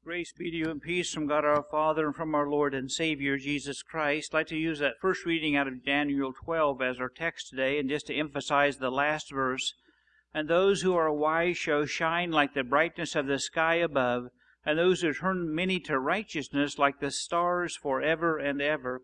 Grace be to you and peace from God our Father and from our Lord and Savior Jesus Christ. I'd like to use that first reading out of Daniel 12 as our text today, and just to emphasize the last verse. And those who are wise shall shine like the brightness of the sky above, and those who turn many to righteousness like the stars forever and ever.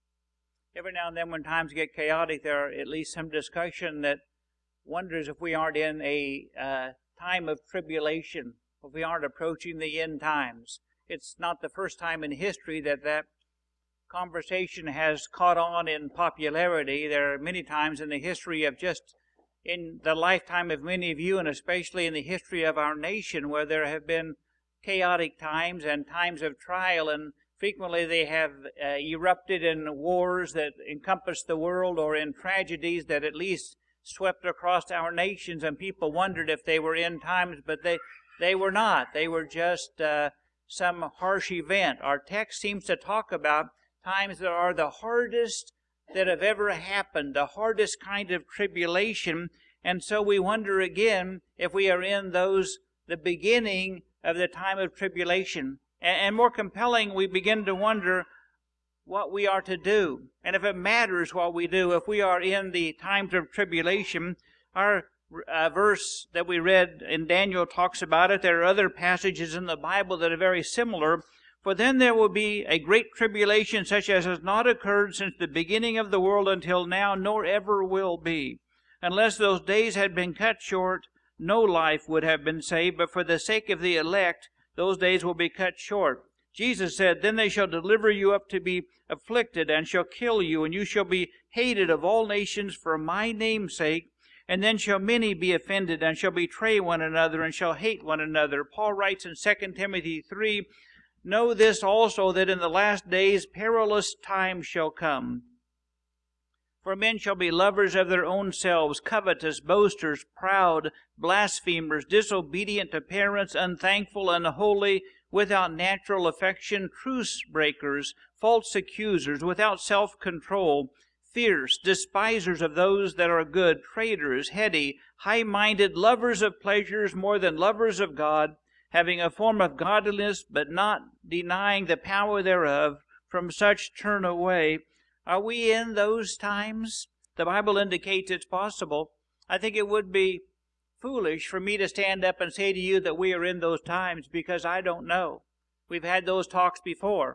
Every now and then when times get chaotic, there are at least some discussion that wonders if we aren't in a time of tribulation, if we aren't approaching the end times. It's not the first time in history that conversation has caught on in popularity. There are many times in the history of just in the lifetime of many of you, and especially in the history of our nation, where there have been chaotic times and times of trial, and frequently they have erupted in wars that encompassed the world, or in tragedies that at least swept across our nations, and people wondered if they were end times, but they were not. They were just some harsh event. Our text seems to talk about times that are the hardest that have ever happened, the hardest kind of tribulation. And so we wonder again if we are in the beginning of the time of tribulation. And more compelling, we begin to wonder what we are to do, and if it matters what we do. If we are in the times of tribulation, our verse that we read in Daniel talks about it. There are other passages in the Bible that are very similar. For then there will be a great tribulation such as has not occurred since the beginning of the world until now, nor ever will be. Unless those days had been cut short, no life would have been saved, but for the sake of the elect, those days will be cut short. Jesus said, Then they shall deliver you up to be afflicted, and shall kill you, and you shall be hated of all nations for my name's sake. And then shall many be offended, and shall betray one another, and shall hate one another. Paul writes in 2 Timothy 3, Know this also, that in the last days perilous times shall come. For men shall be lovers of their own selves, covetous, boasters, proud, blasphemers, disobedient to parents, unthankful, unholy, without natural affection, truce breakers, false accusers, without self-control, fierce, despisers of those that are good, traitors, heady, high-minded, lovers of pleasures more than lovers of God, having a form of godliness, but not denying the power thereof. From such turn away. Are we in those times? The Bible indicates it's possible. I think it would be foolish for me to stand up and say to you that we are in those times, because I don't know. We've had those talks before.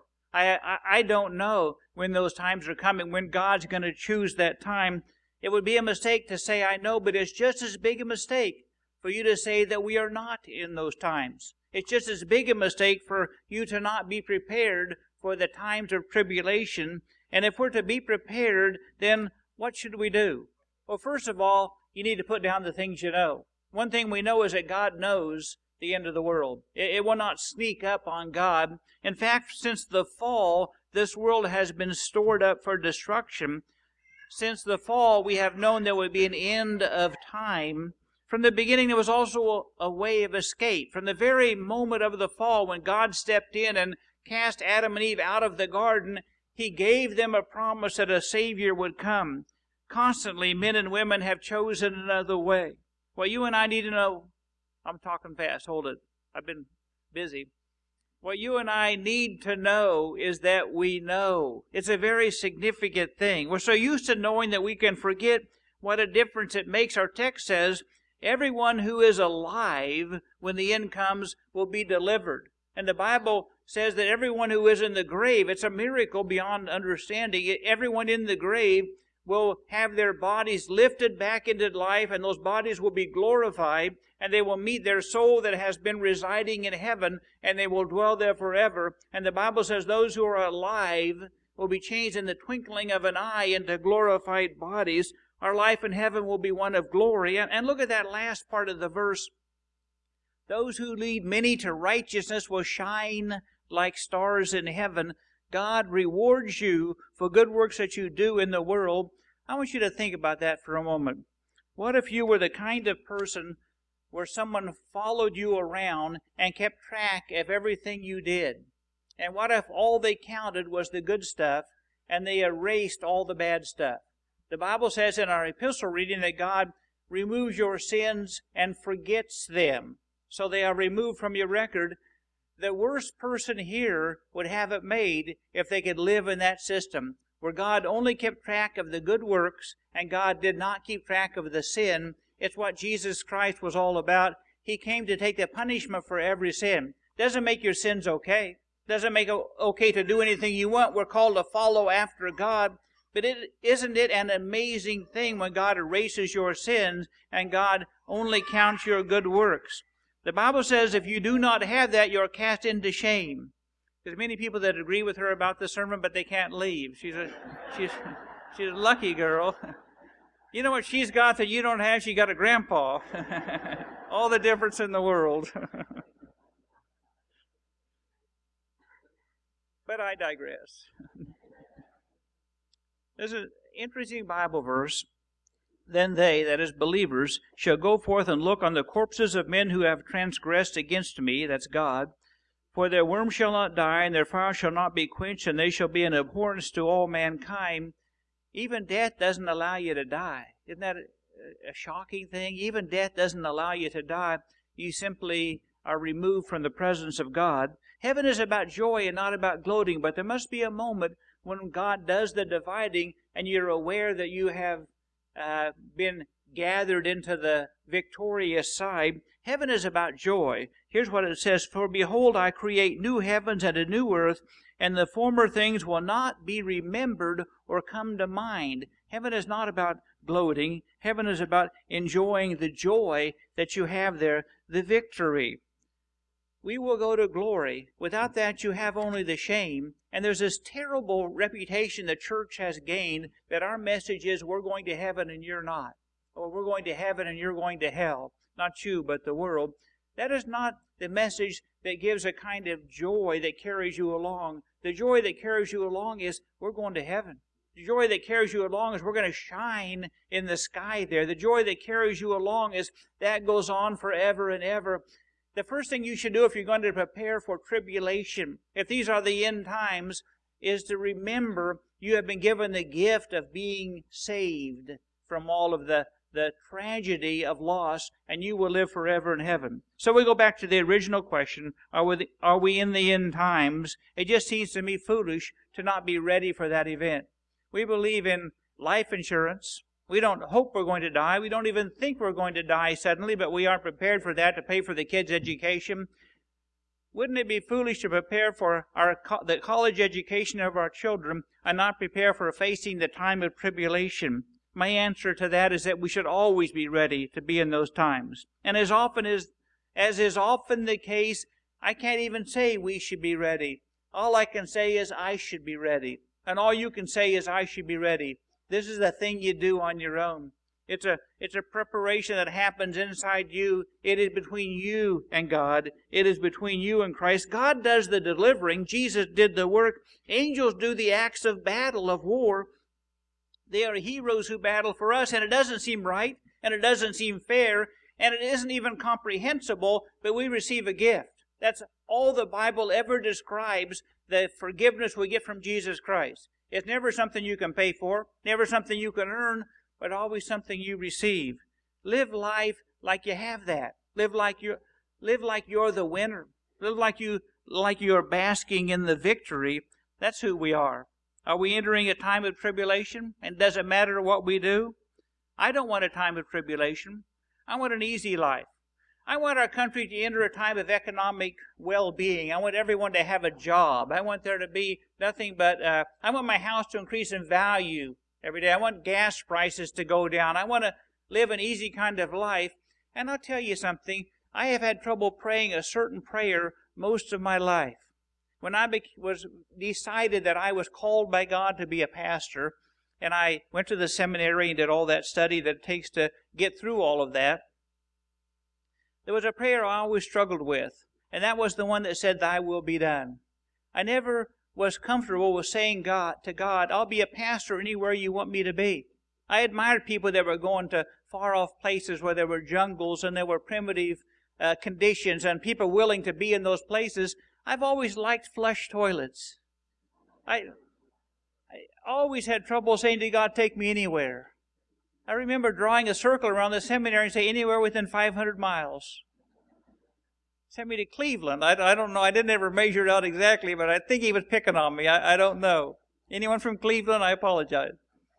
I don't know when those times are coming, when God's going to choose that time. It would be a mistake to say I know, but it's just as big a mistake for you to say that we are not in those times. It's just as big a mistake for you to not be prepared for the times of tribulation. And if we're to be prepared, then what should we do? Well, first of all, you need to put down the things you know. One thing we know is that God knows the end of the world. It will not sneak up on God. In fact, since the fall, this world has been stored up for destruction. Since the fall, we have known there would be an end of time. From the beginning, there was also a way of escape. From the very moment of the fall, when God stepped in and cast Adam and Eve out of the garden, He gave them a promise that a Savior would come. Constantly, men and women have chosen another way. What you and I need to know, I'm talking fast, hold it, I've been busy. What you and I need to know is that we know. It's a very significant thing. We're so used to knowing that we can forget what a difference it makes. Our text says, everyone who is alive when the end comes will be delivered. And the Bible says that everyone who is in the grave, it's a miracle beyond understanding. Everyone in the grave will have their bodies lifted back into life, and those bodies will be glorified, and they will meet their soul that has been residing in heaven, and they will dwell there forever. And the Bible says those who are alive will be changed in the twinkling of an eye into glorified bodies. Our life in heaven will be one of glory. And look at that last part of the verse. Those who lead many to righteousness will shine like stars in heaven. God rewards you for good works that you do in the world. I want you to think about that for a moment. What if you were the kind of person where someone followed you around and kept track of everything you did? And what if all they counted was the good stuff and they erased all the bad stuff? The Bible says in our epistle reading that God removes your sins and forgets them. So they are removed from your record. The worst person here would have it made if they could live in that system, where God only kept track of the good works and God did not keep track of the sin. It's what Jesus Christ was all about. He came to take the punishment for every sin. Doesn't make your sins okay. Doesn't make it okay to do anything you want. We're called to follow after God. But isn't it an amazing thing when God erases your sins and God only counts your good works? The Bible says if you do not have that, you're cast into shame. There's many people that agree with her about the sermon, but they can't leave. She's a lucky girl. You know what she's got that you don't have? She got a grandpa. All the difference in the world. But I digress. There's an interesting Bible verse. Then they, that is believers, shall go forth and look on the corpses of men who have transgressed against me, that's God. For their worm shall not die, and their fire shall not be quenched, and they shall be an abhorrence to all mankind. Even death doesn't allow you to die. Isn't that a shocking thing? Even death doesn't allow you to die. You simply are removed from the presence of God. Heaven is about joy and not about gloating, but there must be a moment when God does the dividing and you're aware that you have been gathered into the victorious side. Heaven is about joy. Here's what it says, For behold, I create new heavens and a new earth, and the former things will not be remembered or come to mind. Heaven is not about gloating. Heaven is about enjoying the joy that you have there, the victory. We will go to glory. Without that, you have only the shame. And there's this terrible reputation the church has gained that our message is we're going to heaven and you're not. Or we're going to heaven and you're going to hell. Not you, but the world. That is not the message that gives a kind of joy that carries you along. The joy that carries you along is we're going to heaven. The joy that carries you along is we're going to shine in the sky there. The joy that carries you along is that goes on forever and ever. The first thing you should do if you're going to prepare for tribulation, if these are the end times, is to remember you have been given the gift of being saved from all of the tragedy of loss, and you will live forever in heaven. So we go back to the original question, are we in the end times? It just seems to me foolish to not be ready for that event. We believe in life insurance. We don't hope we're going to die. We don't even think we're going to die suddenly, but we aren't prepared for that to pay for the kids' education. Wouldn't it be foolish to prepare for the college education of our children and not prepare for facing the time of tribulation? My answer to that is that we should always be ready to be in those times. And as is often the case, I can't even say we should be ready. All I can say is I should be ready. And all you can say is I should be ready. This is the thing you do on your own. It's a preparation that happens inside you. It is between you and God. It is between you and Christ. God does the delivering. Jesus did the work. Angels do the acts of battle, of war. They are heroes who battle for us, and it doesn't seem right, and it doesn't seem fair, and it isn't even comprehensible, but we receive a gift. That's all the Bible ever describes, the forgiveness we get from Jesus Christ. It's never something you can pay for, never something you can earn, but always something you receive. Live life like you have that. Live like you're the winner. Live like you're basking in the victory. That's who we are. Are we entering a time of tribulation? And does it matter what we do? I don't want a time of tribulation. I want an easy life. I want our country to enter a time of economic well-being. I want everyone to have a job. I want there to be nothing but, I want my house to increase in value every day. I want gas prices to go down. I want to live an easy kind of life. And I'll tell you something. I have had trouble praying a certain prayer most of my life. When I was decided that I was called by God to be a pastor, and I went to the seminary and did all that study that it takes to get through all of that, there was a prayer I always struggled with, and that was the one that said, Thy will be done. I never was comfortable with saying to God, I'll be a pastor anywhere you want me to be. I admired people that were going to far-off places where there were jungles and there were primitive conditions and people willing to be in those places. I've always liked flush toilets. I always had trouble saying to God, take me anywhere. I remember drawing a circle around the seminary and say, anywhere within 500 miles. Sent me to Cleveland. I don't know. I didn't ever measure it out exactly, but I think he was picking on me. I don't know. Anyone from Cleveland? I apologize.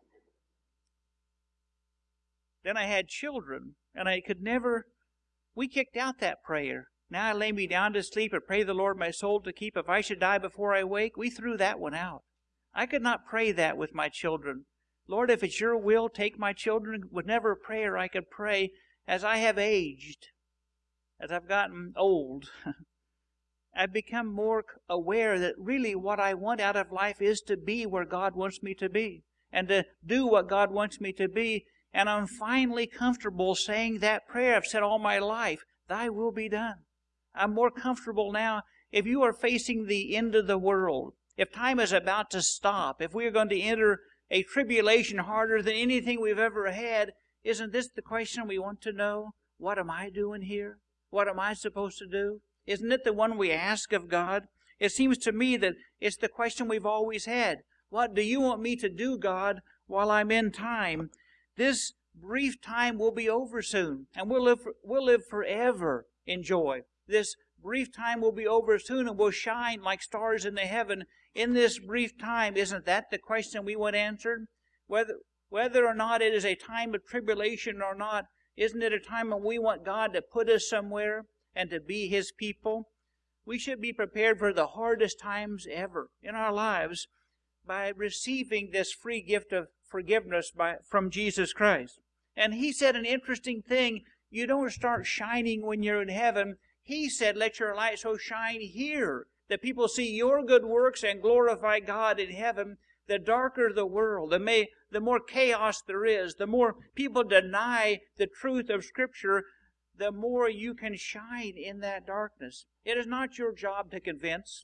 Then I had children, and I could never... We kicked out that prayer. Now I lay me down to sleep and pray the Lord my soul to keep. If I should die before I wake, we threw that one out. I could not pray that with my children. Lord, if it's your will, take my children. Was never a prayer I could pray as I have aged, as I've gotten old. I've become more aware that really what I want out of life is to be where God wants me to be and to do what God wants me to be. And I'm finally comfortable saying that prayer I've said all my life, thy will be done. I'm more comfortable now. If you are facing the end of the world, if time is about to stop, if we are going to enter a tribulation harder than anything we've ever had, isn't this the question we want to know? What am I doing here? What am I supposed to do? Isn't it the one we ask of God? It seems to me that it's the question we've always had. What do you want me to do, God, while I'm in time? This brief time will be over soon, and we'll live forever in joy. This brief time will be over soon, and we'll shine like stars in the heaven in this brief time. Isn't that the question we want answered? Whether or not it is a time of tribulation or not, isn't it a time when we want God to put us somewhere and to be His people? We should be prepared for the hardest times ever in our lives by receiving this free gift of forgiveness from Jesus Christ. And He said an interesting thing. You don't start shining when you're in heaven. He said, let your light so shine here that people see your good works and glorify God in heaven. The darker the world, the more chaos there is, the more people deny the truth of Scripture, the more you can shine in that darkness. It is not your job to convince.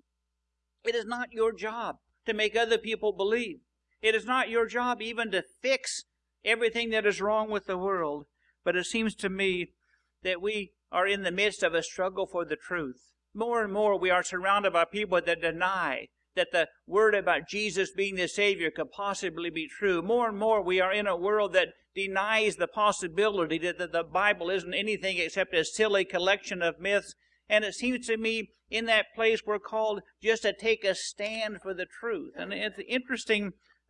It is not your job to make other people believe. It is not your job even to fix everything that is wrong with the world. But it seems to me that we are in the midst of a struggle for the truth. More and more we are surrounded by people that deny that the word about Jesus being the Savior could possibly be true. More and more we are in a world that denies the possibility that the Bible isn't anything except a silly collection of myths. And it seems to me in that place we're called just to take a stand for the truth. And it's an interesting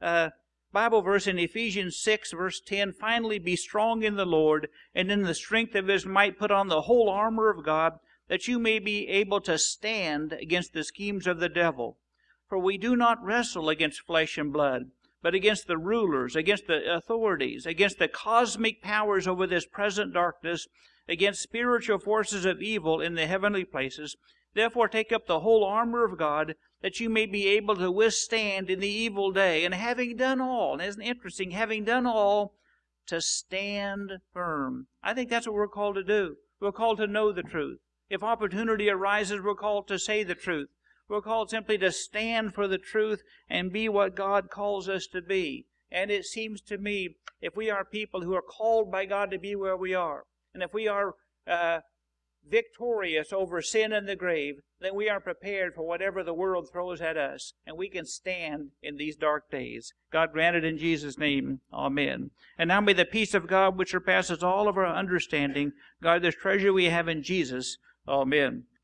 Bible verse in Ephesians 6, verse 10. Finally, be strong in the Lord, and in the strength of His might put on the whole armor of God, that you may be able to stand against the schemes of the devil. For we do not wrestle against flesh and blood, but against the rulers, against the authorities, against the cosmic powers over this present darkness, against spiritual forces of evil in the heavenly places. Therefore take up the whole armor of God, that you may be able to withstand in the evil day. And having done all, and isn't it interesting, having done all, to stand firm. I think that's what we're called to do. We're called to know the truth. If opportunity arises, we're called to say the truth. We're called simply to stand for the truth and be what God calls us to be. And it seems to me, if we are people who are called by God to be where we are, and if we are victorious over sin and the grave, then we are prepared for whatever the world throws at us, and we can stand in these dark days. God grant it in Jesus' name. Amen. And now may the peace of God, which surpasses all of our understanding, guard this treasure we have in Jesus. Amen.